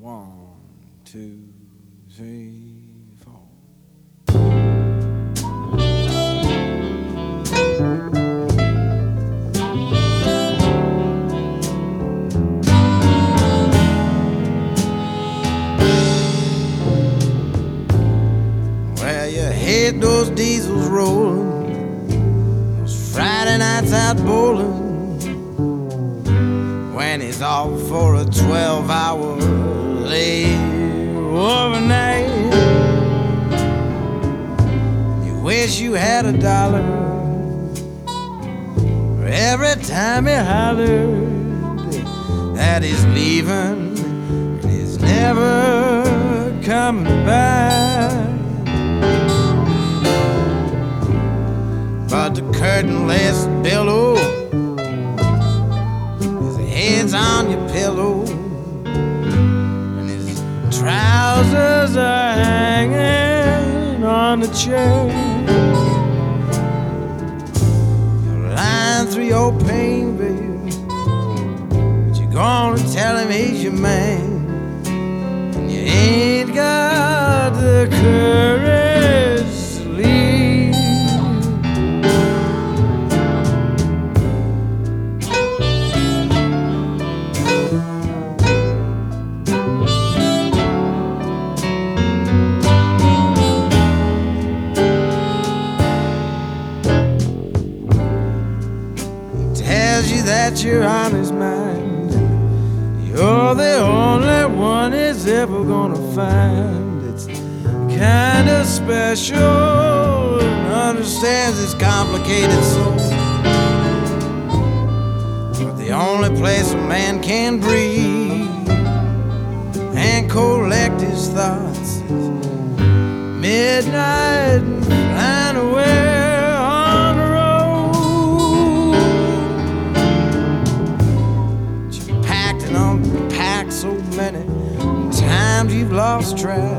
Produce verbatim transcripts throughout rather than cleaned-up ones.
One, two, three, four. Well, you hate those diesels rolling, those Friday nights out bowling, when he's off for a twelve hour lay overnight. You wish you had a dollar for every time he hollered that he's leaving and he's never coming back. But the curtain-less billow, head's on your pillow, and his trousers are hanging on the chair. You're lying through your pain, baby, but you're gonna tell him he's your man, and you ain't got the courage to leave. That you're on his mind, you're the only one he's ever gonna find. It's kinda special and understands his complicated soul. But the only place a man can breathe and collect his thoughts is midnight and flying away. So many times you've lost track,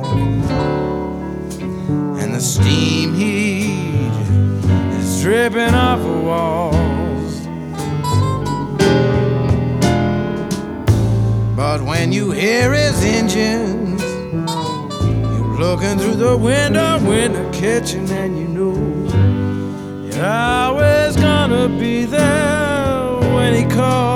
and the steam heat is dripping off the walls. But when you hear his engines, you're looking through the window in the kitchen, and you know you're always gonna be there when he calls.